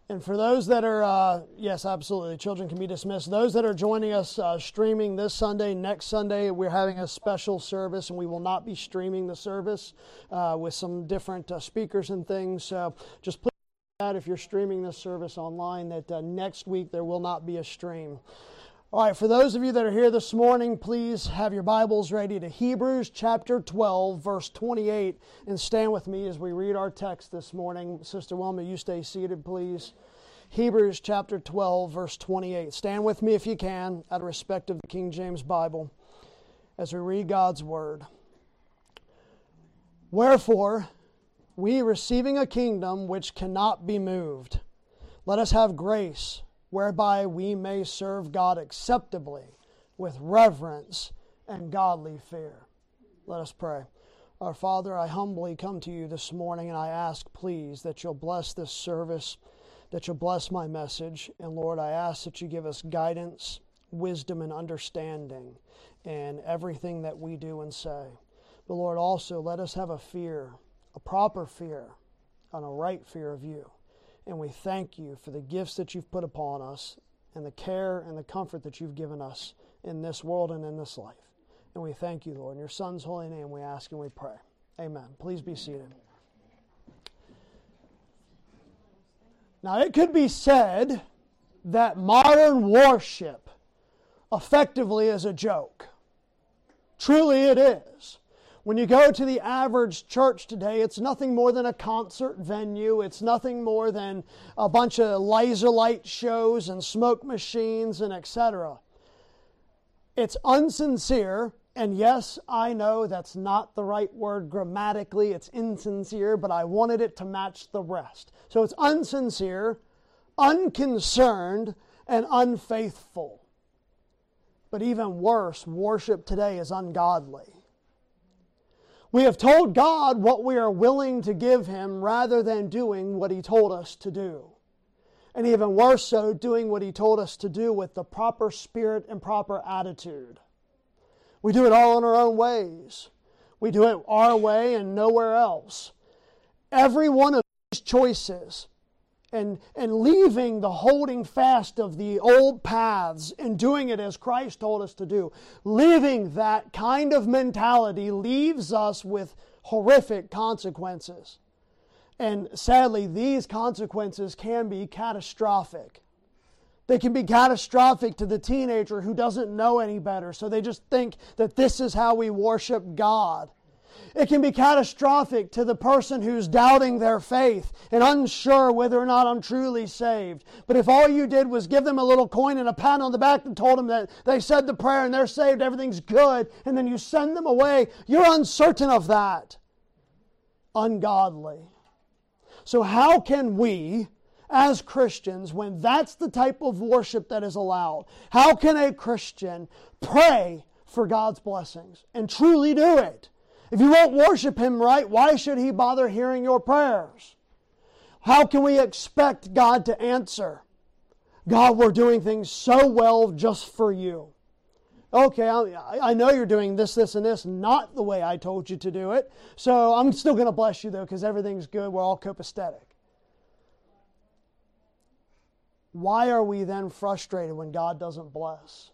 And for those that are, yes, absolutely, children can be dismissed. Those that are joining us streaming this Sunday, next Sunday, we're having a special service, and we will not be streaming the service with some different speakers and things. So just please know that if you're streaming this service online, that next week there will not be a stream. All right, for those of you that are here this morning, please have your Bibles ready to Hebrews chapter 12, verse 28, and stand with me as we read our text this morning. Sister Wilma, you stay seated, please. Hebrews chapter 12, verse 28. Stand with me if you can, out of respect of the King James Bible, as we read God's Word. Wherefore, we receiving a kingdom which cannot be moved, let us have grace, whereby we may serve God acceptably with reverence and godly fear. Let us pray. Our Father, I humbly come to you this morning, and I ask, please, that you'll bless this service, that you'll bless my message. And Lord, I ask that you give us guidance, wisdom, and understanding in everything that we do and say. But Lord, also let us have a fear, a proper fear, and a right fear of you. And we thank you for the gifts that you've put upon us and the care and the comfort that you've given us in this world and in this life. And we thank you, Lord. In your Son's holy name we ask and we pray. Amen. Please be seated. Now, it could be said that modern worship effectively is a joke. Truly it is. When you go to the average church today, it's nothing more than a concert venue. It's nothing more than a bunch of laser light shows and smoke machines and etc. It's unsincere, and yes, I know that's not the right word grammatically. It's insincere, but I wanted it to match the rest. So it's unsincere, unconcerned, and unfaithful. But even worse, worship today is ungodly. We have told God what we are willing to give Him rather than doing what He told us to do. And even worse so, doing what He told us to do with the proper spirit and proper attitude. We do it all in our own ways. We do it our way and nowhere else. Every one of these choices and leaving the holding fast of the old paths and doing it as Christ told us to do, living that kind of mentality leaves us with horrific consequences. And sadly, these consequences can be catastrophic. They can be catastrophic to the teenager who doesn't know any better, so they just think that this is how we worship God. It can be catastrophic to the person who's doubting their faith and unsure whether or not I'm truly saved. But if all you did was give them a little coin and a pat on the back and told them that they said the prayer and they're saved, everything's good, and then you send them away, you're uncertain of that. Ungodly. So how can we, as Christians, when that's the type of worship that is allowed, how can a Christian pray for God's blessings and truly do it? If you won't worship Him right, why should He bother hearing your prayers? How can we expect God to answer? God, we're doing things so well just for you. Okay, I know you're doing this, and this, not the way I told you to do it. So I'm still going to bless you though, because everything's good. We're all copacetic. Why are we then frustrated when God doesn't bless?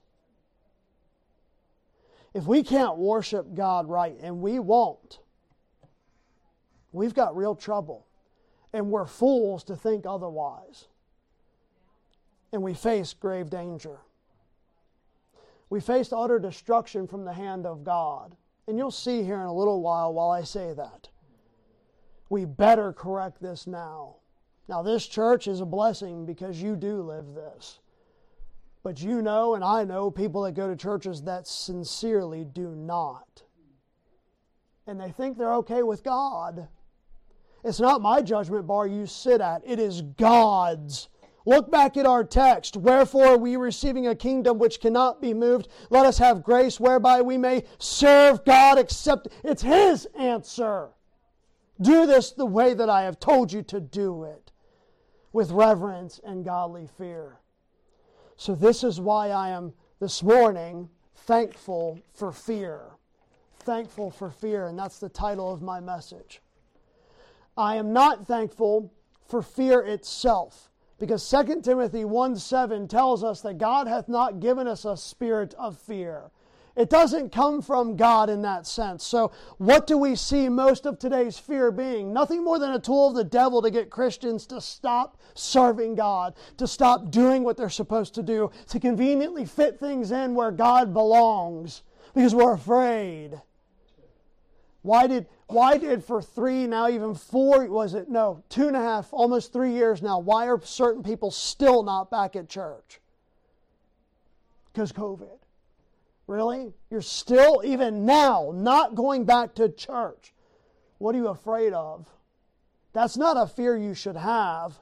If we can't worship God right, and we won't, we've got real trouble. And we're fools to think otherwise. And we face grave danger. We face utter destruction from the hand of God. And you'll see here in a little while I say that. We better correct this now. Now, this church is a blessing because you do live this. But you know, and I know, people that go to churches that sincerely do not. And they think they're okay with God. It's not my judgment bar you sit at. It is God's. Look back at our text. Wherefore are we receiving a kingdom which cannot be moved? Let us have grace whereby we may serve God except. It's His answer. Do this the way that I have told you to do it. With reverence and godly fear. So this is why I am this morning thankful for fear. Thankful for fear, and that's the title of my message. I am not thankful for fear itself, Because 2 Timothy 1:7 tells us that God hath not given us a spirit of fear. It doesn't come from God in that sense. So what do we see most of today's fear being? Nothing more than a tool of the devil to get Christians to stop serving God, to stop doing what they're supposed to do, to conveniently fit things in where God belongs, because we're afraid. Why did for 3, now even 4, 2.5, almost 3 years now, why are certain people still not back at church? Because COVID. Really? You're still, even now, not going back to church. What are you afraid of? That's not a fear you should have.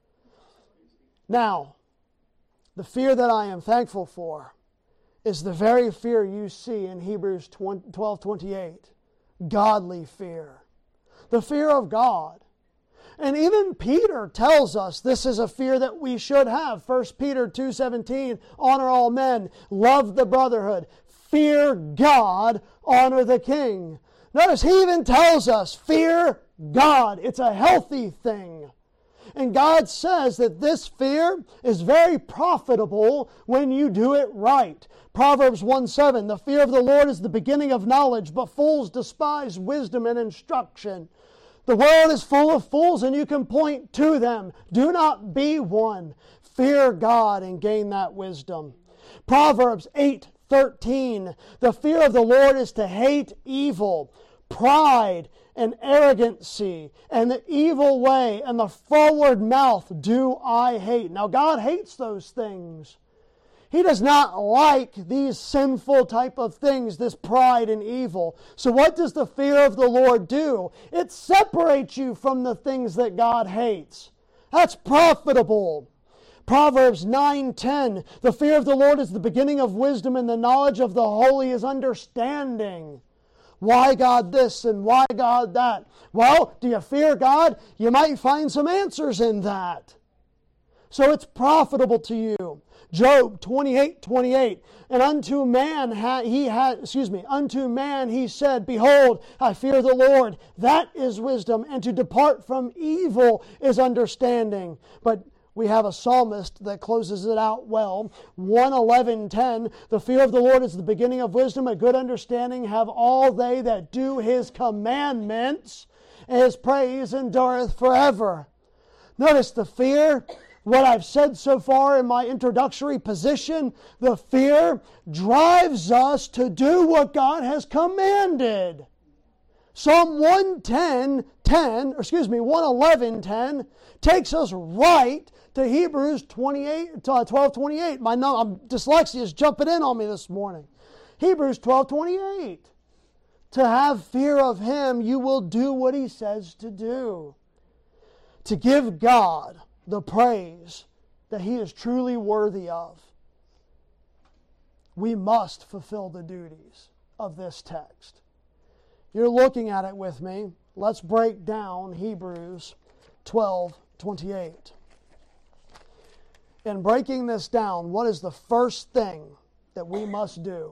Now, the fear that I am thankful for is the very fear you see in Hebrews 12:28. Godly fear. The fear of God. And even Peter tells us this is a fear that we should have. 1 Peter 2:17, honor all men, love the brotherhood, fear God, honor the king. Notice he even tells us, fear God. It's a healthy thing. And God says that this fear is very profitable when you do it right. Proverbs 1:7, the fear of the Lord is the beginning of knowledge, but fools despise wisdom and instruction. The world is full of fools, and you can point to them. Do not be one. Fear God and gain that wisdom. Proverbs 8:13. The fear of the Lord is to hate evil, pride and arrogancy, and the evil way and the forward mouth do I hate. Now God hates those things. He does not like these sinful type of things, this pride and evil. So what does the fear of the Lord do? It separates you from the things that God hates. That's profitable. Proverbs 9:10, the fear of the Lord is the beginning of wisdom, and the knowledge of the holy is understanding. Why God this and why God that? Well, do you fear God? You might find some answers in that. So it's profitable to you. Job 28:28, and unto man he said, behold, I fear the Lord. That is wisdom, and to depart from evil is understanding. But we have a psalmist that closes it out well. 111:10, the fear of the Lord is the beginning of wisdom, a good understanding have all they that do his commandments, and his praise endureth forever. Notice the fear. What I've said so far in my introductory position, the fear drives us to do what God has commanded. Psalm 111:10 takes us right to Hebrews 12:28. My dyslexia is jumping in on me this morning. Hebrews 12:28. To have fear of Him, you will do what He says to do. To give God the praise that He is truly worthy of, we must fulfill the duties of this text. You're looking at it with me. Let's break down Hebrews 12:28. In breaking this down, what is the first thing that we must do?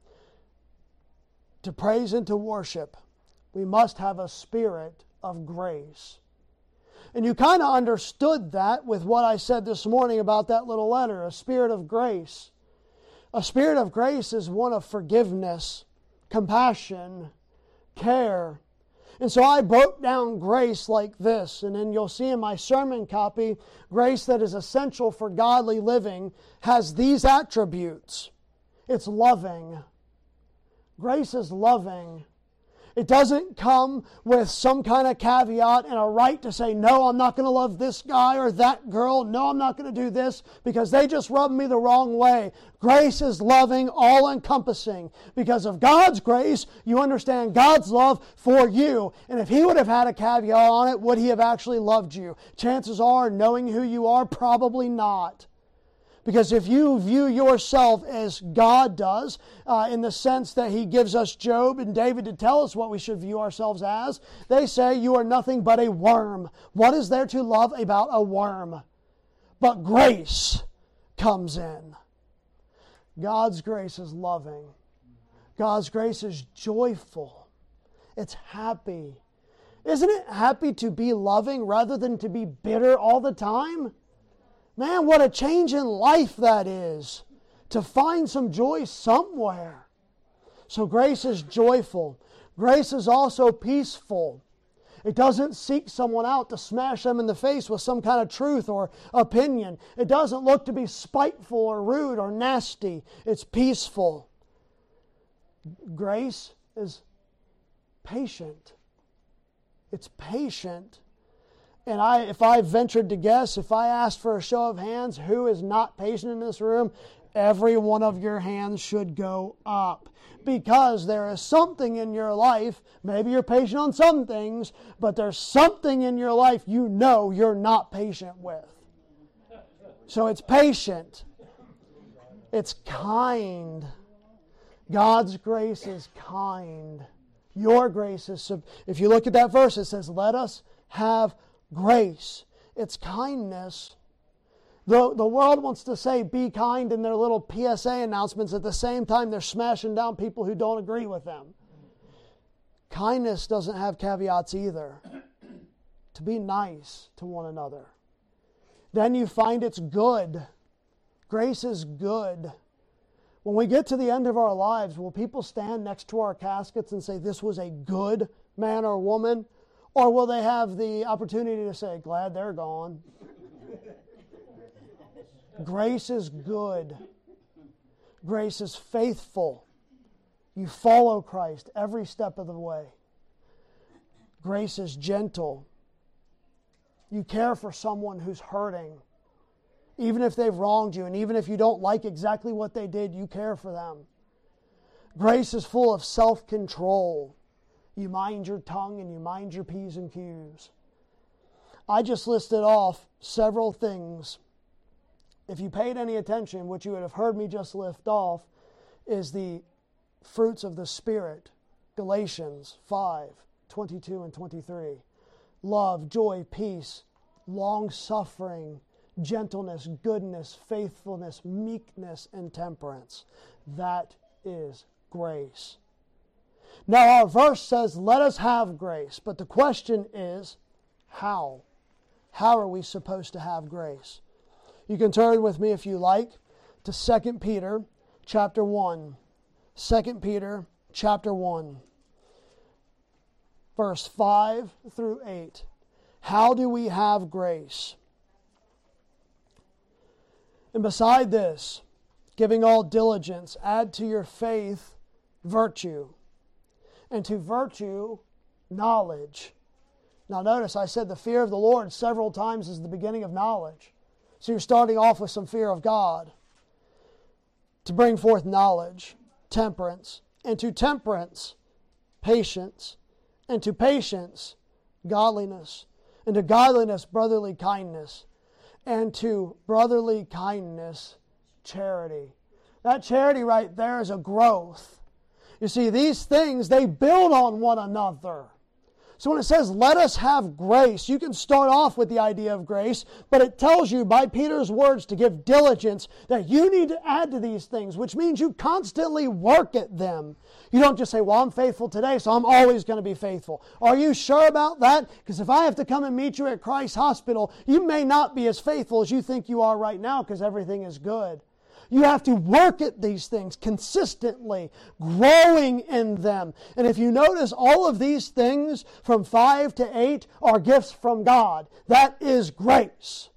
To praise and to worship, we must have a spirit of grace. And you kind of understood that with what I said this morning about that little letter, a spirit of grace. A spirit of grace is one of forgiveness, compassion, care. And so I broke down grace like this, and then you'll see in my sermon copy, grace that is essential for godly living has these attributes. It's loving. Grace is loving. It doesn't come with some kind of caveat and a right to say, no, I'm not going to love this guy or that girl. No, I'm not going to do this because they just rubbed me the wrong way. Grace is loving, all-encompassing. Because of God's grace, you understand God's love for you. And if He would have had a caveat on it, would He have actually loved you? Chances are, knowing who you are, probably not. Because if you view yourself as God does, in the sense that He gives us Job and David to tell us what we should view ourselves as, they say you are nothing but a worm. What is there to love about a worm? But grace comes in. God's grace is loving. God's grace is joyful. It's happy. Isn't it happy to be loving rather than to be bitter all the time? Man, what a change in life that is, to find some joy somewhere. So grace is joyful. Grace is also peaceful. It doesn't seek someone out to smash them in the face with some kind of truth or opinion. It doesn't look to be spiteful or rude or nasty. It's peaceful. Grace is patient. It's patient. And if I ventured to guess, if I asked for a show of hands, who is not patient in this room, every one of your hands should go up. Because there is something in your life, maybe you're patient on some things, but there's something in your life you know you're not patient with. So it's patient. It's kind. God's grace is kind. Your grace is, if you look at that verse, it says, let us have grace. It's kindness. The world wants to say be kind in their little PSA announcements. At the same time, they're smashing down people who don't agree with them. Kindness doesn't have caveats either. To be nice to one another. Then you find it's good. Grace is good. When we get to the end of our lives, will people stand next to our caskets and say, this was a good man or woman? Or will they have the opportunity to say, glad they're gone? Grace is good. Grace is faithful. You follow Christ every step of the way. Grace is gentle. You care for someone who's hurting. Even if they've wronged you, and even if you don't like exactly what they did, you care for them. Grace is full of self-control. You mind your tongue and you mind your P's and Q's. I just listed off several things. If you paid any attention, what you would have heard me just lift off is the fruits of the Spirit. Galatians 5:22 and 23. Love, joy, peace, long-suffering, gentleness, goodness, faithfulness, meekness, and temperance. That is grace. Now our verse says, let us have grace. But the question is, how? How are we supposed to have grace? You can turn with me, if you like, to 2 Peter chapter 1. 2 Peter chapter 1. Verse 5 through 8. How do we have grace? And beside this, giving all diligence, add to your faith virtue, and to virtue knowledge. Now notice I said the fear of the Lord several times is the beginning of knowledge. So you're starting off with some fear of God. To bring forth knowledge, temperance, and to temperance, patience, and to patience, godliness, and to godliness, brotherly kindness, and to brotherly kindness, charity. That charity right there is a growth. You see, these things, they build on one another. So when it says, let us have grace, you can start off with the idea of grace, but it tells you by Peter's words to give diligence that you need to add to these things, which means you constantly work at them. You don't just say, well, I'm faithful today, so I'm always going to be faithful. Are you sure about that? Because if I have to come and meet you at Christ Hospital, you may not be as faithful as you think you are right now because everything is good. You have to work at these things consistently, growing in them. And if you notice, all of these things from 5 to 8 are gifts from God. That is grace.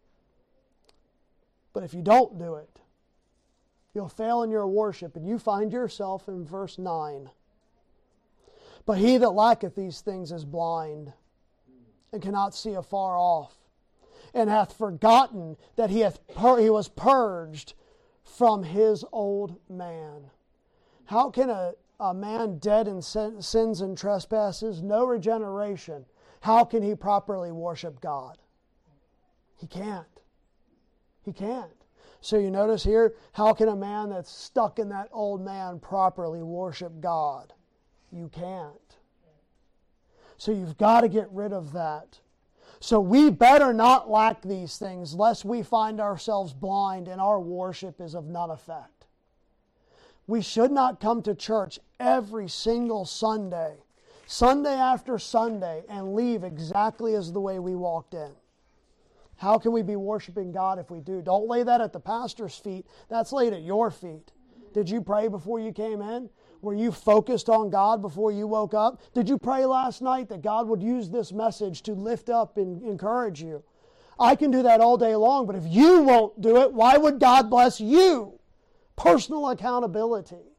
But if you don't do it, you'll fail in your worship, and you find yourself in verse 9. But he that lacketh these things is blind, and cannot see afar off, and hath forgotten that he was purged from his old man. How can a man dead in sins and trespasses, no regeneration, how can he properly worship God? He can't. He can't. So you notice here, how can a man that's stuck in that old man properly worship God? You can't. So you've got to get rid of that. So we better not lack these things, lest we find ourselves blind and our worship is of none effect. We should not come to church every single Sunday, Sunday after Sunday, and leave exactly as the way we walked in. How can we be worshiping God if we do? Don't lay that at the pastor's feet. That's laid at your feet. Did you pray before you came in? Were you focused on God before you woke up? Did you pray last night that God would use this message to lift up and encourage you? I can do that all day long, but if you won't do it, why would God bless you? Personal accountability.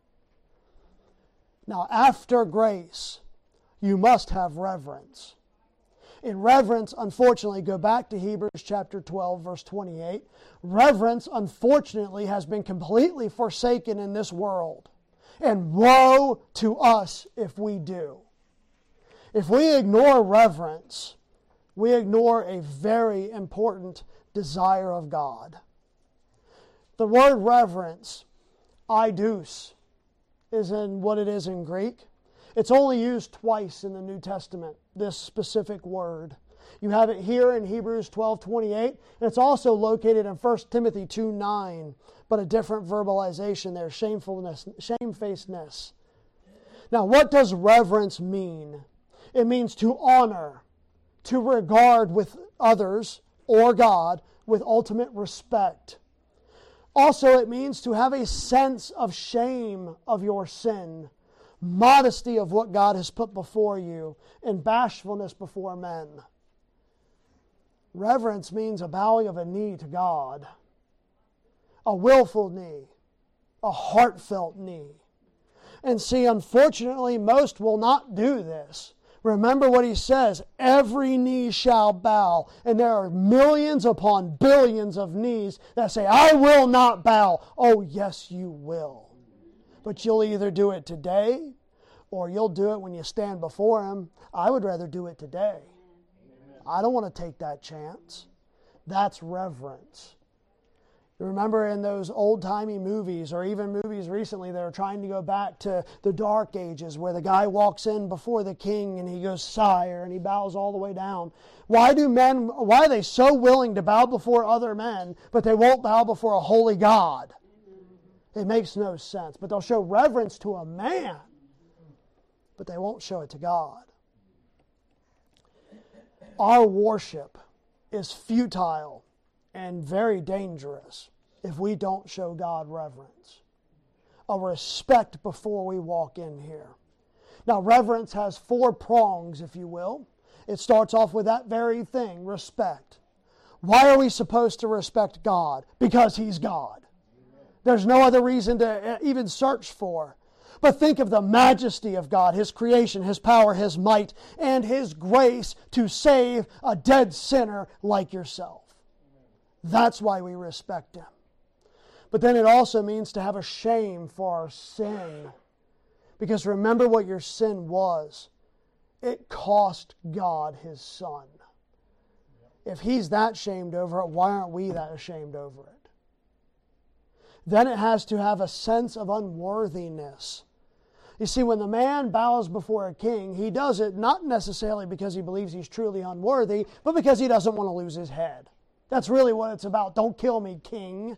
Now, after grace, you must have reverence. In reverence, unfortunately, go back to Hebrews chapter 12, verse 28. Reverence, unfortunately, has been completely forsaken in this world. And woe to us if we do. If we ignore reverence, we ignore a very important desire of God. The word reverence, eidos, is in what it is in Greek. It's only used twice in the New Testament, this specific word. You have it here in Hebrews 12:28, and it's also located in 1 Timothy 2:9, but a different verbalization there, shamefacedness. Now, what does reverence mean? It means to honor, to regard with others or God with ultimate respect. Also, it means to have a sense of shame of your sin, modesty of what God has put before you, and bashfulness before men. Reverence means a bowing of a knee to God, a willful knee, a heartfelt knee. And see, unfortunately, most will not do this. Remember what he says, every knee shall bow. And there are millions upon billions of knees that say, I will not bow. Oh, yes, you will. But you'll either do it today or you'll do it when you stand before him. I would rather do it today. I don't want to take that chance. That's reverence. Remember in those old-timey movies, or even movies recently that are trying to go back to the Dark Ages, where the guy walks in before the king and he goes, sire, and he bows all the way down. Why are they so willing to bow before other men, but they won't bow before a holy God? It makes no sense. But they'll show reverence to a man, but they won't show it to God. Our worship is futile and very dangerous if we don't show God reverence, a respect before we walk in here. Now, reverence has 4 prongs, if you will. It starts off with that very thing, respect. Why are we supposed to respect God? Because He's God. There's no other reason to even search for. But think of the majesty of God, His creation, His power, His might, and His grace to save a dead sinner like yourself. That's why we respect Him. But then it also means to have a shame for our sin. Because remember what your sin was. It cost God His Son. If He's that shamed over it, why aren't we that ashamed over it? Then it has to have a sense of unworthiness. You see, when the man bows before a king, he does it not necessarily because he believes he's truly unworthy, but because he doesn't want to lose his head. That's really what it's about. Don't kill me, king.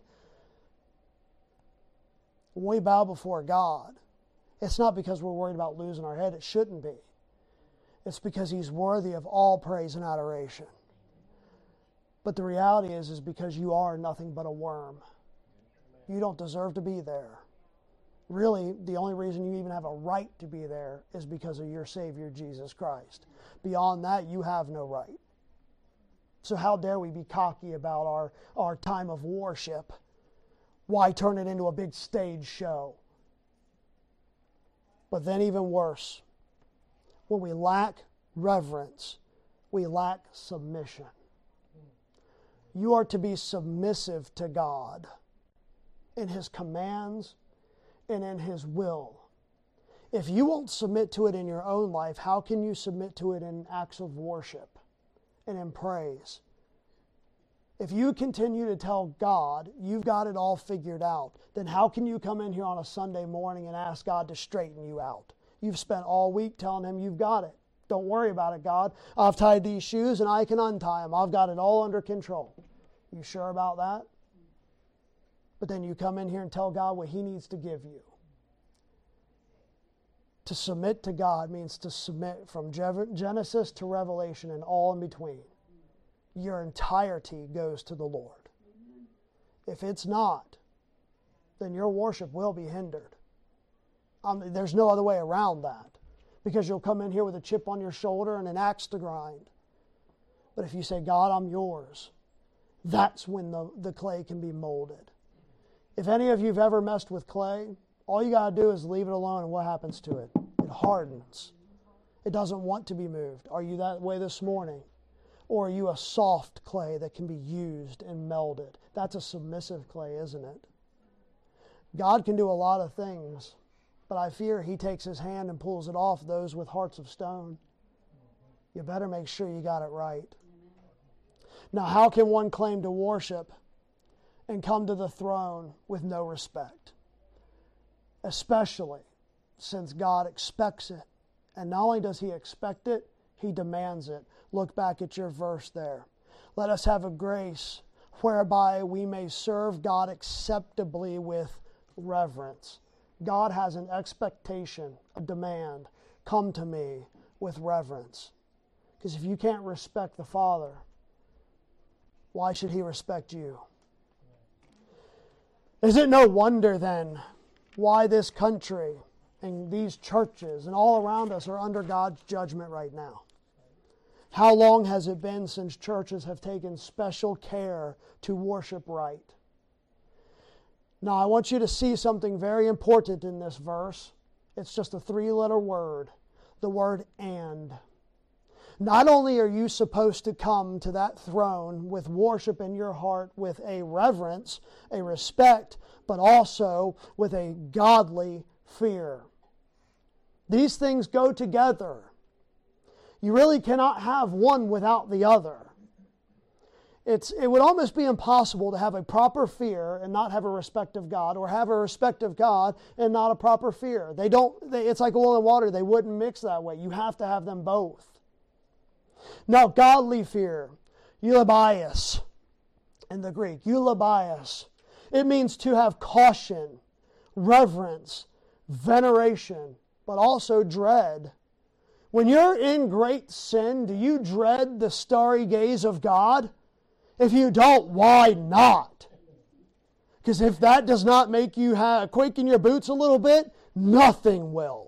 When we bow before God, it's not because we're worried about losing our head. It shouldn't be. It's because He's worthy of all praise and adoration. But the reality is because you are nothing but a worm. You don't deserve to be there. Really, the only reason you even have a right to be there is because of your Savior, Jesus Christ. Beyond that, you have no right. So how dare we be cocky about our time of worship? Why turn it into a big stage show? But then even worse, when we lack reverence, we lack submission. You are to be submissive to God in His commands and in His will. If you won't submit to it in your own life, how can you submit to it in acts of worship and in praise? If you continue to tell God you've got it all figured out, then how can you come in here on a Sunday morning and ask God to straighten you out? You've spent all week telling Him you've got it. Don't worry about it, God. I've tied these shoes and I can untie them. I've got it all under control. You sure about that? But then you come in here and tell God what He needs to give you. To submit to God means to submit from Genesis to Revelation and all in between. your entirety goes to the Lord. If it's not, then your worship will be hindered. There's no other way around that, because you'll come in here with a chip on your shoulder and an axe to grind. But if you say, God, I'm yours, that's when the clay can be molded. If any of you have ever messed with clay, all you got to do is leave it alone, and what happens to it? It hardens. It doesn't want to be moved. Are you that way this morning? Or are you a soft clay that can be used and melded? That's a submissive clay, isn't it? God can do a lot of things, but I fear He takes His hand and pulls it off those with hearts of stone. You better make sure you got it right. Now, how can one claim to worship and come to the throne with no respect? Especially since God expects it. And not only does He expect it, He demands it. Look back at your verse there. Let us have a grace whereby we may serve God acceptably with reverence. God has an expectation, a demand. Come to me with reverence. Because if you can't respect the Father, why should He respect you? Is it no wonder then why this country and these churches and all around us are under God's judgment right now? How long has it been since churches have taken special care to worship right? Now, I want you to see something very important in this verse. It's just a 3-letter word, the word "and." Not only are you supposed to come to that throne with worship in your heart, with a reverence, a respect, but also with a godly fear. These things go together. You really cannot have one without the other. It would almost be impossible to have a proper fear and not have a respect of God, or have a respect of God and not a proper fear. It's like oil and water. They wouldn't mix that way. You have to have them both. Now, godly fear, eulobias in the Greek, eulobias. It means to have caution, reverence, veneration, but also dread. When you're in great sin, do you dread the starry gaze of God? If you don't, why not? Because if that does not make you quake in your boots a little bit, nothing will.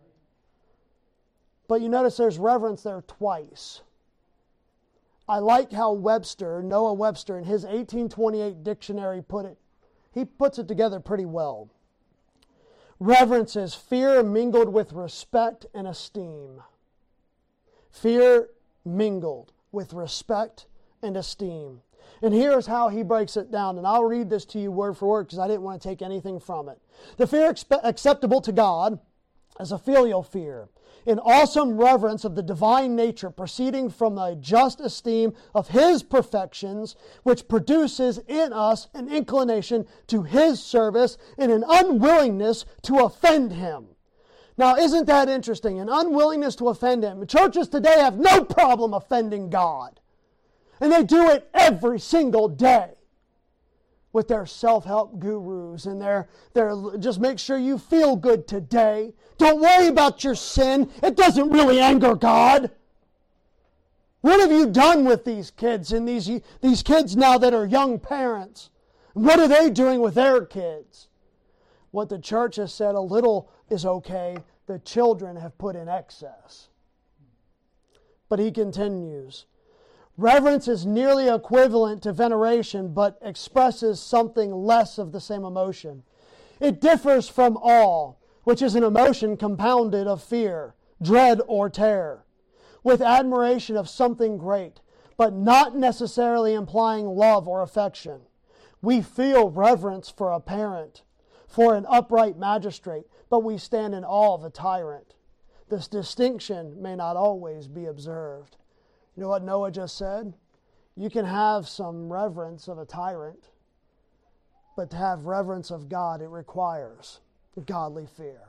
But you notice there's reverence there twice. I like how Noah Webster, in his 1828 dictionary put it. He puts it together pretty well. Reverence is fear mingled with respect and esteem. Fear mingled with respect and esteem. And here's how he breaks it down. And I'll read this to you word for word because I didn't want to take anything from it. The fear acceptable to God is a filial fear, an awesome reverence of the divine nature proceeding from the just esteem of His perfections, which produces in us an inclination to His service and an unwillingness to offend Him. Now, isn't that interesting? An unwillingness to offend Him. Churches today have no problem offending God. And they do it every single day with their self-help gurus and their just make sure you feel good today. Don't worry about your sin. It doesn't really anger God. What have you done with these kids and these kids now that are young parents? What are they doing with their kids? What the church has said, a little is okay. The children have put in excess. But he continues. Reverence is nearly equivalent to veneration, but expresses something less of the same emotion. It differs from awe, which is an emotion compounded of fear, dread, or terror, with admiration of something great, but not necessarily implying love or affection. We feel reverence for a parent, for an upright magistrate, but we stand in awe of a tyrant. This distinction may not always be observed. You know what Noah just said? You can have some reverence of a tyrant, but to have reverence of God, it requires godly fear.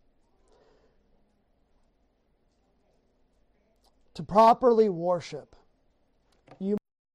To properly worship, you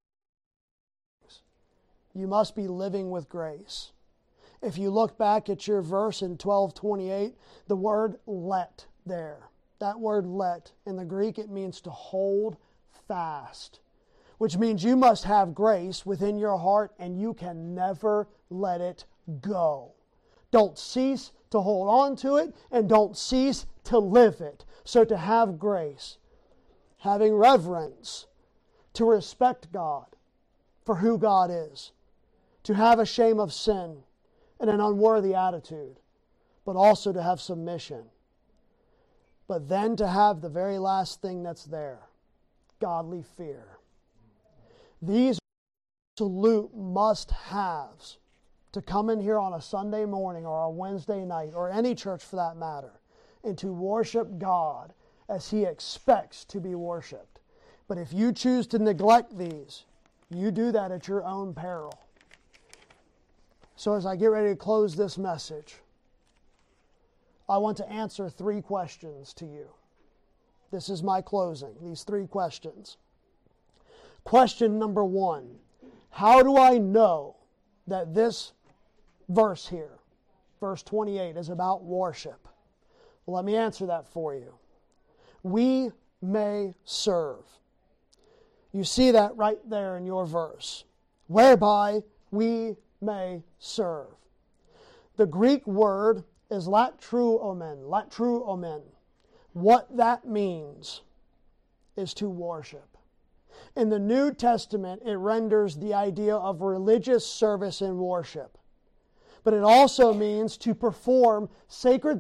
must be living with grace. If you look back at your verse in 12:28, the word let there. That word let, in the Greek, it means to hold fast. which means you must have grace within your heart and you can never let it go. Don't cease to hold on to it and don't cease to live it. So to have grace, having reverence, to respect God for who God is, to have a shame of sin and an unworthy attitude, but also to have submission. But then to have the very last thing that's there, godly fear. These are absolute must-haves to come in here on a Sunday morning or a Wednesday night or any church for that matter and to worship God as He expects to be worshiped. But if you choose to neglect these, you do that at your own peril. So as I get ready to close this message, I want to answer 3 questions to you. This is my closing, these 3 questions. Question number 1, how do I know that this verse here, verse 28, is about worship? Well, let me answer that for you. We may serve. You see that right there in your verse. Whereby we may serve. The Greek word is latruomen. What that means is to worship. In the New Testament, it renders the idea of religious service and worship. But it also means to perform sacred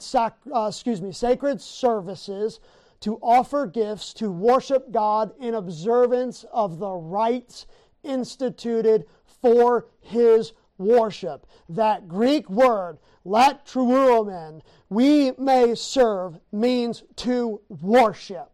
services, to offer gifts, to worship God in observance of the rites instituted for His worship. That Greek word, latruomen, we may serve, means to worship.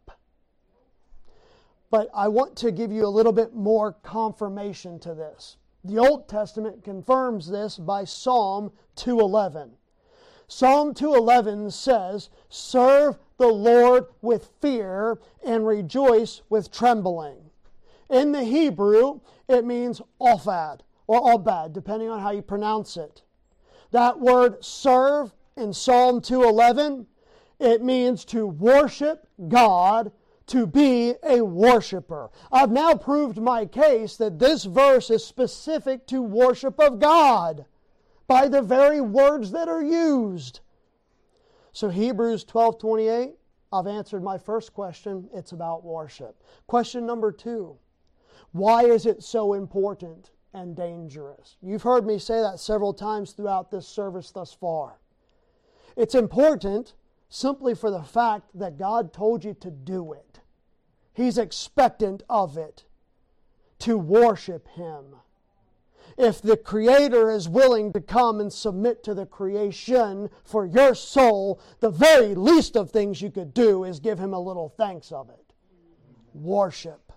But I want to give you a little bit more confirmation to this. The Old Testament confirms this by Psalm 2:11. Psalm 2:11 says, "Serve the Lord with fear and rejoice with trembling." In the Hebrew, it means ophad or obad, depending on how you pronounce it. That word serve in Psalm 2:11, it means to worship God, to be a worshiper. I've now proved my case that this verse is specific to worship of God by the very words that are used. So Hebrews 12:28, I've answered my first question. It's about worship. Question number 2, why is it so important and dangerous? You've heard me say that several times throughout this service thus far. It's important simply for the fact that God told you to do it. He's expectant of it, to worship Him. If the Creator is willing to come and submit to the creation for your soul, the very least of things you could do is give Him a little thanks of it. Worship.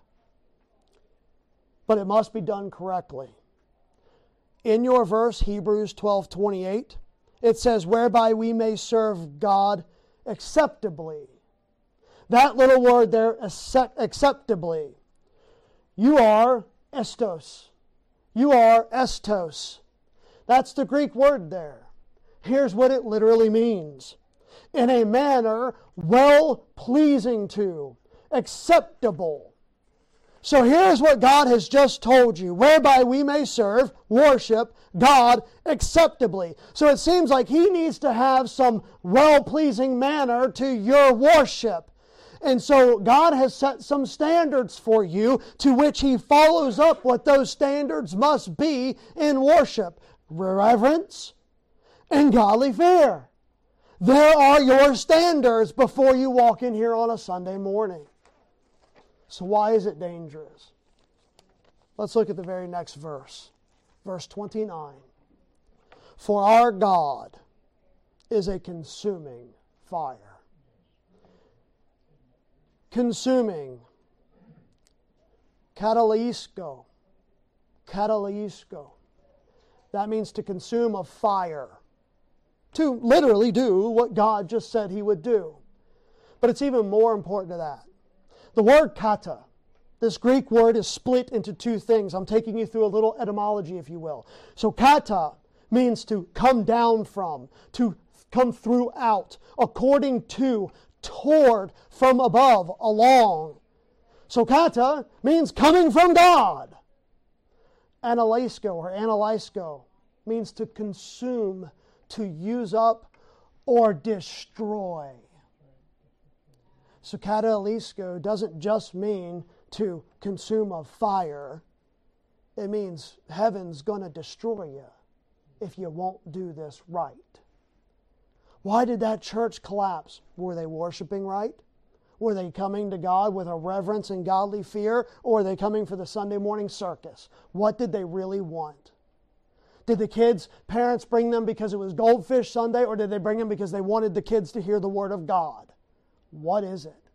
But it must be done correctly. In your verse, Hebrews 12:28, it says, "Whereby we may serve God acceptably." That little word there, acceptably. You are estos. You are estos. That's the Greek word there. Here's what it literally means. In a manner well-pleasing to, acceptable. So here's what God has just told you, whereby we may serve, worship God acceptably. So it seems like He needs to have some well-pleasing manner to your worship. And so God has set some standards for you to which He follows up what those standards must be in worship. Reverence and godly fear. There are your standards before you walk in here on a Sunday morning. So why is it dangerous? Let's look at the very next verse. Verse 29. For our God is a consuming fire. Consuming. Katalisko. Katalisko. That means to consume a fire. To literally do what God just said He would do. But it's even more important to that. The word kata, this Greek word, is split into 2 things. I'm taking you through a little etymology, if you will. So kata means to come down from, to come throughout, according to, toward, from above, along. Sokata means coming from God. Analysko means to consume, to use up, or destroy. Sokata doesn't just mean to consume a fire. It means heaven's going to destroy you if you won't do this right. Why did that church collapse? Were they worshiping right? Were they coming to God with a reverence and godly fear? Or were they coming for the Sunday morning circus? What did they really want? Did the kids' parents bring them because it was Goldfish Sunday, or did they bring them because they wanted the kids to hear the Word of God? What is it?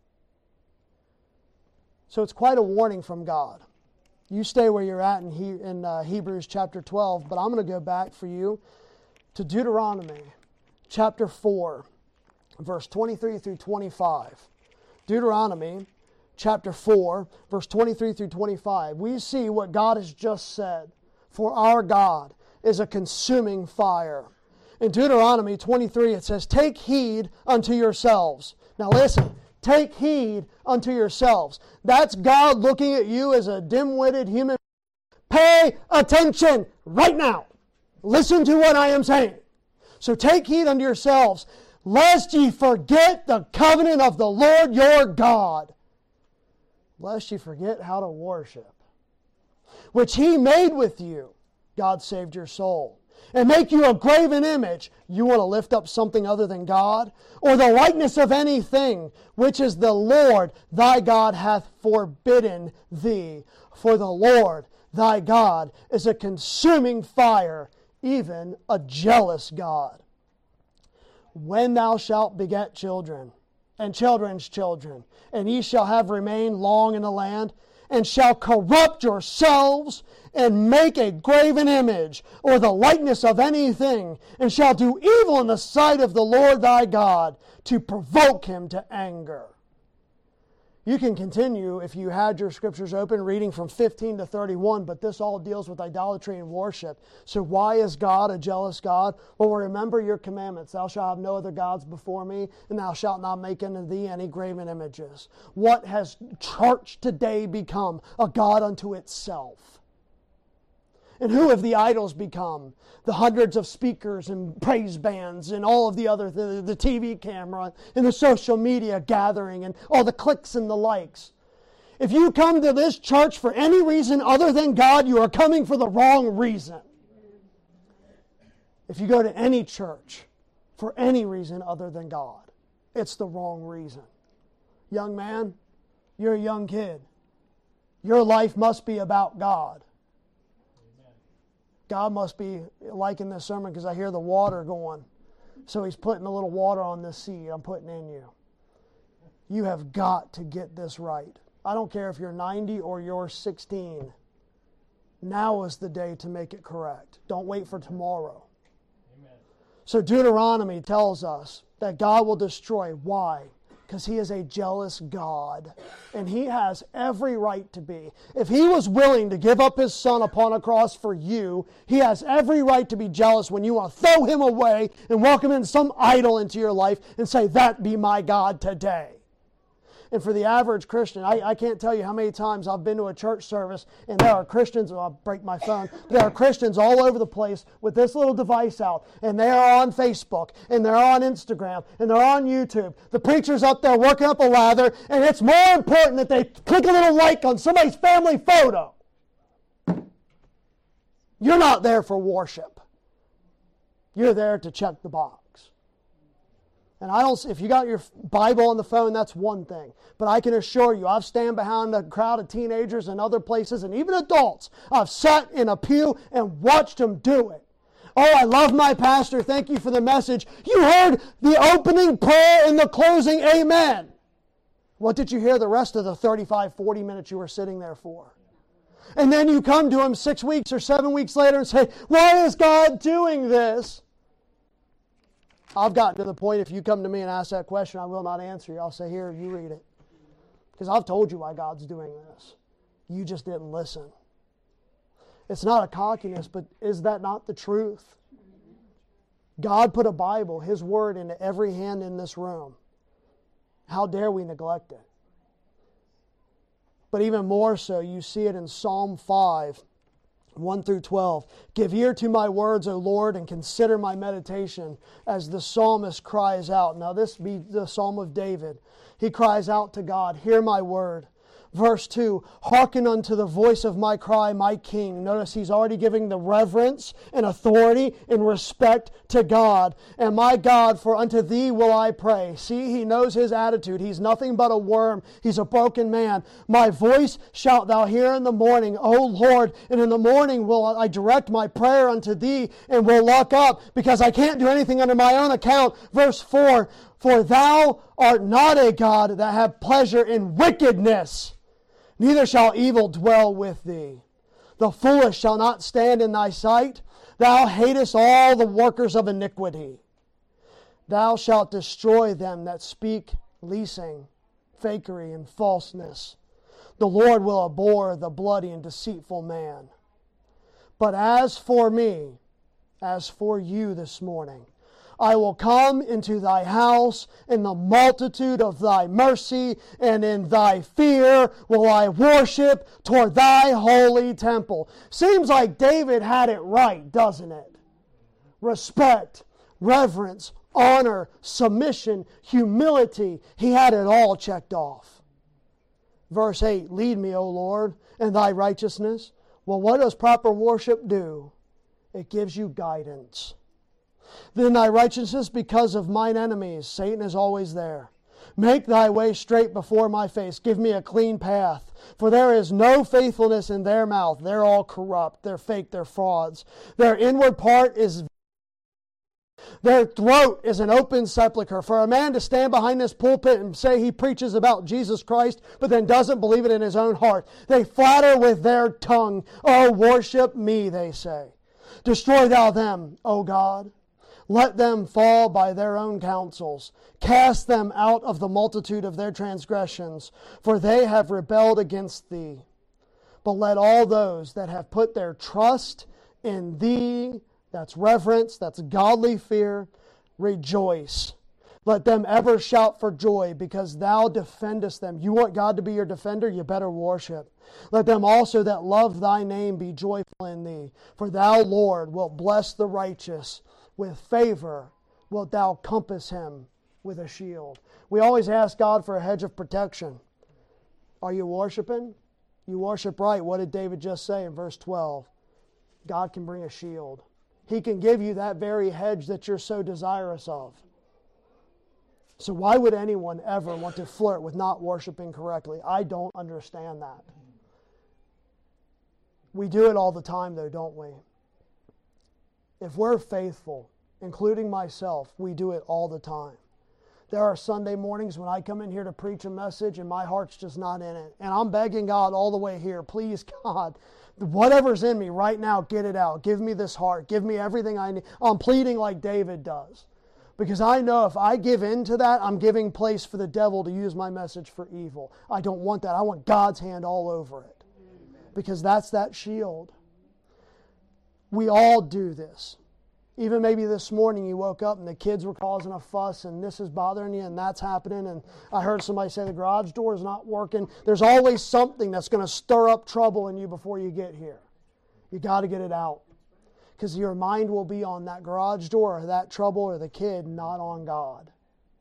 So it's quite a warning from God. You stay where you're at in Hebrews chapter 12, but I'm going to go back for you to Deuteronomy chapter 4, verse 23 through 25. Deuteronomy chapter 4, verse 23 through 25. We see what God has just said. For our God is a consuming fire. In Deuteronomy 23, it says, take heed unto yourselves. Now listen, take heed unto yourselves. That's God looking at you as a dim-witted human. Pay attention right now. Listen to what I am saying. So take heed unto yourselves, lest ye forget the covenant of the Lord your God. Lest ye forget how to worship, which He made with you. God saved your soul. And make you a graven image. You want to lift up something other than God? Or the likeness of anything, which is the Lord thy God hath forbidden thee. For the Lord thy God is a consuming fire, even a jealous God. When thou shalt beget children, and children's children, and ye shall have remained long in the land, and shall corrupt yourselves, and make a graven image, or the likeness of anything, and shall do evil in the sight of the Lord thy God, to provoke Him to anger. You can continue, if you had your scriptures open, reading from 15 to 31, but this all deals with idolatry and worship. So why is God a jealous God? Well, remember your commandments. Thou shalt have no other gods before me, and thou shalt not make unto thee any graven images. What has church today become? A god unto itself. And who have the idols become? The hundreds of speakers and praise bands and all of the other, the TV camera and the social media gathering and all the clicks and the likes. If you come to this church for any reason other than God, you are coming for the wrong reason. If you go to any church for any reason other than God, it's the wrong reason. Young man, you're a young kid. Your life must be about God. God must be liking this sermon because I hear the water going. So He's putting a little water on this seed I'm putting in you. You have got to get this right. I don't care if you're 90 or you're 16. Now is the day to make it correct. Don't wait for tomorrow. Amen. So Deuteronomy tells us that God will destroy. Why? Because He is a jealous God. And He has every right to be. If He was willing to give up His Son upon a cross for you, He has every right to be jealous when you want to throw Him away and welcome in some idol into your life and say, that be my God today. And for the average Christian, I can't tell you how many times I've been to a church service and there are Christians, I'll break my phone, there are Christians all over the place with this little device out, and they are on Facebook, and they're on Instagram, and they're on YouTube. The preacher's up there working up a lather, and it's more important that they click a little like on somebody's family photo. You're not there for worship. You're there to check the box. And if you got your Bible on the phone, that's one thing. But I can assure you, I've stand behind a crowd of teenagers and other places, and even adults. I've sat in a pew and watched them do it. Oh, I love my pastor. Thank you for the message. You heard the opening prayer and the closing amen. What did you hear the rest of the 35, 40 minutes you were sitting there for? And then you come to Him 6 weeks or 7 weeks later and say, why is God doing this? I've gotten to the point, if you come to me and ask that question, I will not answer you. I'll say, here, you read it. Because I've told you why God's doing this. You just didn't listen. It's not a cockiness, but is that not the truth? God put a Bible, His Word, into every hand in this room. How dare we neglect it? But even more so, you see it in Psalm 5, 1 through 12. Give ear to my words, O Lord, and consider my meditation, as the psalmist cries out. Now this be the Psalm of David. He cries out to God, hear my word. Verse 2, hearken unto the voice of my cry, my King. Notice he's already giving the reverence and authority and respect to God. And my God, for unto thee will I pray. See, he knows his attitude. He's nothing but a worm. He's a broken man. My voice shalt thou hear in the morning, O Lord. And in the morning will I direct my prayer unto thee, and will look up, because I can't do anything under my own account. Verse 4, for thou art not a God that have pleasure in wickedness, neither shall evil dwell with thee. The foolish shall not stand in thy sight. Thou hatest all the workers of iniquity. Thou shalt destroy them that speak leasing, fakery, and falseness. The Lord will abhor the bloody and deceitful man. But as for me, as for you this morning, I will come into thy house in the multitude of thy mercy, and in thy fear will I worship toward thy holy temple. Seems like David had it right, doesn't it? Respect, reverence, honor, submission, humility. He had it all checked off. Verse 8, lead me, O Lord, in thy righteousness. Well, what does proper worship do? It gives you guidance. Then thy righteousness because of mine enemies. Satan is always there. Make thy way straight before my face. Give me a clean path. For there is no faithfulness in their mouth. They're all corrupt. They're fake. They're frauds. Their inward part is... Their throat is an open sepulchre. For a man to stand behind this pulpit and say he preaches about Jesus Christ, but then doesn't believe it in his own heart. They flatter with their tongue. Oh, worship me, they say. Destroy thou them, O God. Let them fall by their own counsels. Cast them out of the multitude of their transgressions, for they have rebelled against thee. But let all those that have put their trust in thee, that's reverence, that's godly fear, rejoice. Let them ever shout for joy, because thou defendest them. You want God to be your defender? You better worship. Let them also that love thy name be joyful in thee. For thou, Lord, wilt bless the righteous. With favor wilt thou compass him with a shield. We always ask God for a hedge of protection. Are you worshiping? You worship right. What did David just say in verse 12? God can bring a shield. He can give you that very hedge that you're so desirous of. So why would anyone ever want to flirt with not worshiping correctly? I don't understand that. We do it all the time though, don't we? If we're faithful, including myself, we do it all the time. There are Sunday mornings when I come in here to preach a message and my heart's just not in it. And I'm begging God all the way here, please God, whatever's in me right now, get it out. Give me this heart. Give me everything I need. I'm pleading like David does. Because I know if I give in to that, I'm giving place for the devil to use my message for evil. I don't want that. I want God's hand all over it. Because that's that shield. We all do this. Even maybe this morning you woke up and the kids were causing a fuss and this is bothering you and that's happening. And I heard somebody say the garage door is not working. There's always something that's going to stir up trouble in you before you get here. You got to get it out. Because your mind will be on that garage door or that trouble or the kid, not on God.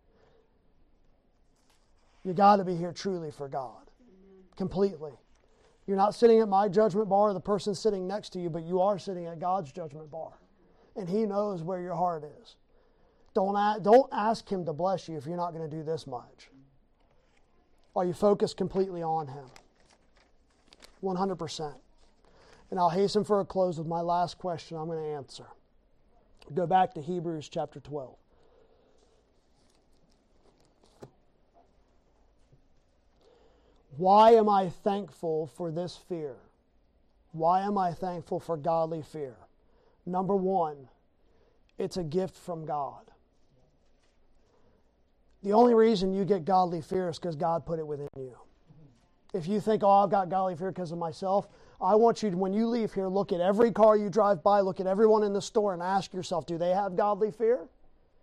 You got to be here truly for God. Completely. You're not sitting at my judgment bar or the person sitting next to you, but you are sitting at God's judgment bar. And He knows where your heart is. Don't ask Him to bless you if you're not going to do this much. Are you focused completely on Him? 100%. And I'll hasten for a close with my last question I'm going to answer. Go back to Hebrews chapter 12. Why am I thankful for this fear? Why am I thankful for godly fear? Number one, it's a gift from God. The only reason you get godly fear is because God put it within you. If you think, oh, I've got godly fear because of myself, I want you to, when you leave here, look at every car you drive by, look at everyone in the store and ask yourself, do they have godly fear?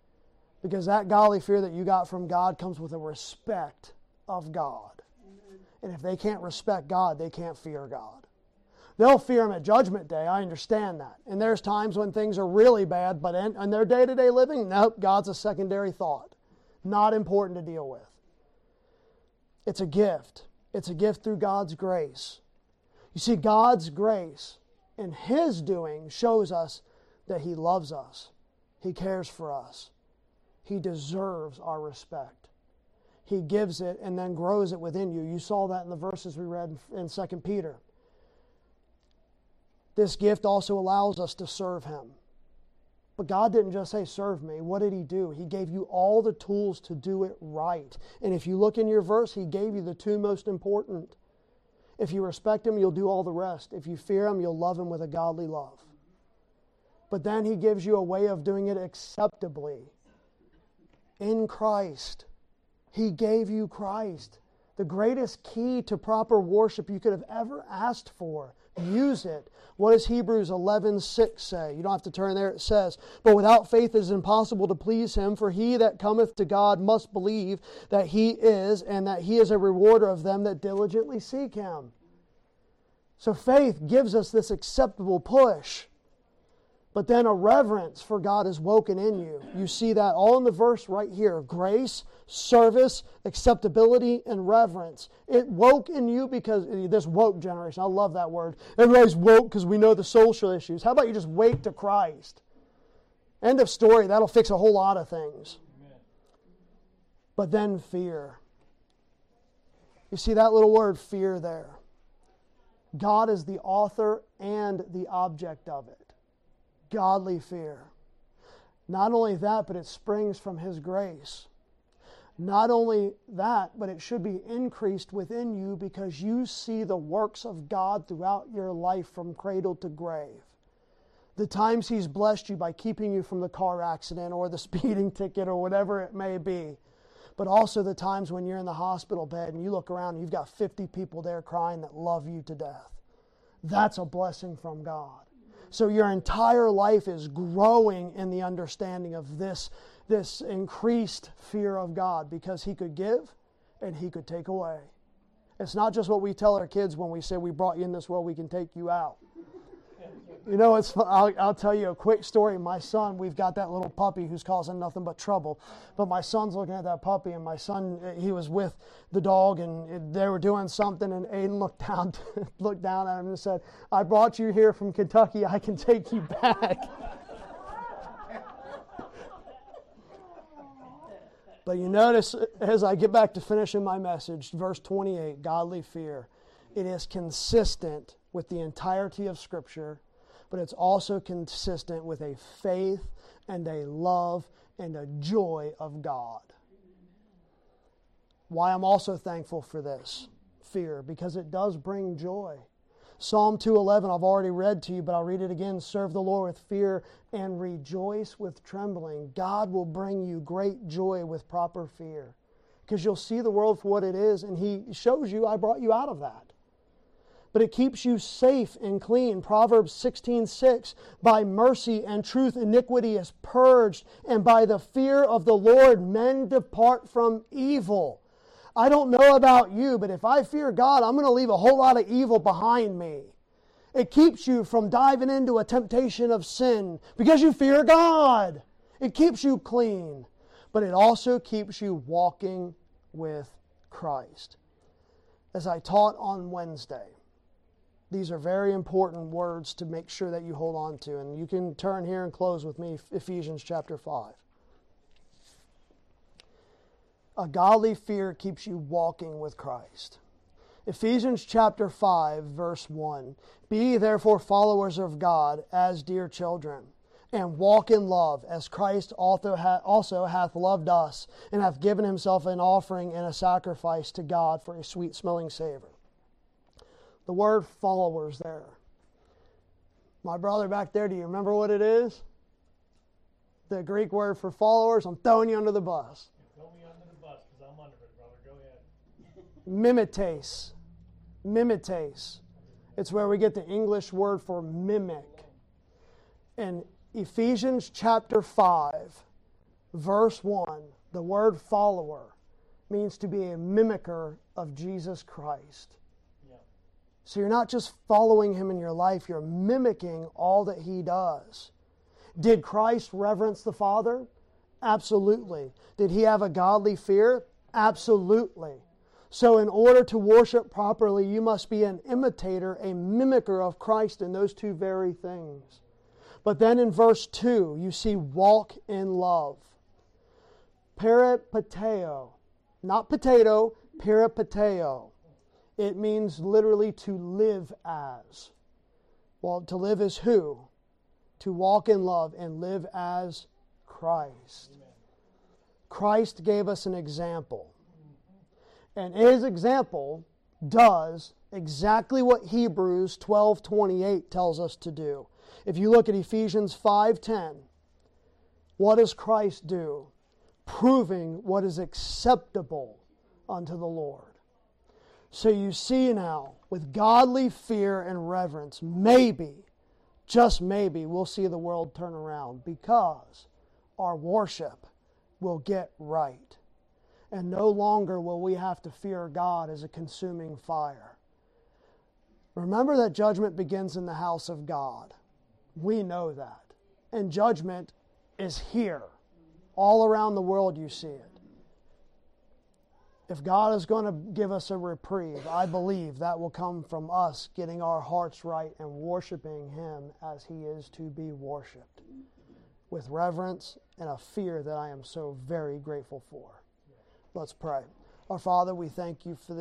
Because that godly fear that you got from God comes with a respect of God. And if they can't respect God, they can't fear God. They'll fear Him at Judgment Day. I understand that. And there's times when things are really bad, but in their day-to-day living, nope, God's a secondary thought. Not important to deal with. It's a gift. It's a gift through God's grace. You see, God's grace in His doing shows us that He loves us. He cares for us. He deserves our respect. He gives it and then grows it within you. You saw that in the verses we read in 2 Peter. This gift also allows us to serve Him. But God didn't just say, serve me. What did He do? He gave you all the tools to do it right. And if you look in your verse, He gave you the two most important. If you respect Him, you'll do all the rest. If you fear Him, you'll love Him with a godly love. But then He gives you a way of doing it acceptably. In Christ. He gave you Christ. The greatest key to proper worship you could have ever asked for. Use it. What does Hebrews 11:6 say? You don't have to turn there. It says, but without faith it is impossible to please Him, for he that cometh to God must believe that He is, and that He is a rewarder of them that diligently seek Him. So faith gives us this acceptable push. But then a reverence for God is woken in you. You see that all in the verse right here. Grace, service, acceptability, and reverence. It woke in you because this woke generation, I love that word. Everybody's woke because we know the social issues. How about you just wake to Christ? End of story. That'll fix a whole lot of things. Amen. But then fear. You see that little word fear there. God is the author and the object of it. Godly fear. Not only that, but it springs from His grace. Not only that, but it should be increased within you because you see the works of God throughout your life from cradle to grave. The times He's blessed you by keeping you from the car accident or the speeding ticket or whatever it may be. But also the times when you're in the hospital bed and you look around and you've got 50 people there crying that love you to death. That's a blessing from God. So your entire life is growing in the understanding of this increased fear of God because He could give and He could take away. It's not just what we tell our kids when we say we brought you in this world, we can take you out. You know, I'll tell you a quick story. My son, we've got that little puppy who's causing nothing but trouble. But my son's looking at that puppy, and my son, he was with the dog, and they were doing something, and Aiden looked down at him and said, I brought you here from Kentucky. I can take you back. But you notice, as I get back to finishing my message, verse 28, godly fear. It is consistent with the entirety of Scripture, but it's also consistent with a faith and a love and a joy of God. Why I'm also thankful for this fear, because it does bring joy. Psalm 2:11 I've already read to you, but I'll read it again. Serve the Lord with fear and rejoice with trembling. God will bring you great joy with proper fear, because you'll see the world for what it is, and He shows you, I brought you out of that. But it keeps you safe and clean. Proverbs 16:6, by mercy and truth iniquity is purged, and by the fear of the Lord men depart from evil. I don't know about you, but if I fear God, I'm going to leave a whole lot of evil behind me. It keeps you from diving into a temptation of sin because you fear God. It keeps you clean, but it also keeps you walking with Christ. As I taught on Wednesday, these are very important words to make sure that you hold on to. And you can turn here and close with me, Ephesians chapter 5. A godly fear keeps you walking with Christ. Ephesians chapter 5, verse 1. Be ye therefore followers of God as dear children, and walk in love, as Christ also hath loved us, and hath given Himself an offering and a sacrifice to God for a sweet-smelling savor. The word followers there. My brother back there, do you remember what it is? The Greek word for followers. I'm throwing you under the bus. Throw me under the bus because I'm under it, brother. Go ahead. Mimetes. Mimetes. It's where we get the English word for mimic. In Ephesians chapter 5, verse 1, the word follower means to be a mimicker of Jesus Christ. Yeah. So you're not just following him in your life, you're mimicking all that he does. Did Christ reverence the Father? Absolutely. Did he have a godly fear? Absolutely. So in order to worship properly, you must be an imitator, a mimicker of Christ in those two very things. But then in verse 2, you see walk in love. Peripateo. Not potato, peripateo. It means literally to live as. Well, to live as who? To walk in love and live as Christ. Amen. Christ gave us an example. And his example does exactly what Hebrews 12:28 tells us to do. If you look at Ephesians 5:10, what does Christ do? Proving what is acceptable unto the Lord. So you see now, with godly fear and reverence, maybe, just maybe, we'll see the world turn around because our worship will get right. And no longer will we have to fear God as a consuming fire. Remember that judgment begins in the house of God. We know that. And judgment is here. All around the world you see it. If God is going to give us a reprieve, I believe that will come from us getting our hearts right and worshiping him as he is to be worshiped, with reverence and a fear that I am so very grateful for. Let's pray. Our Father, we thank you for this.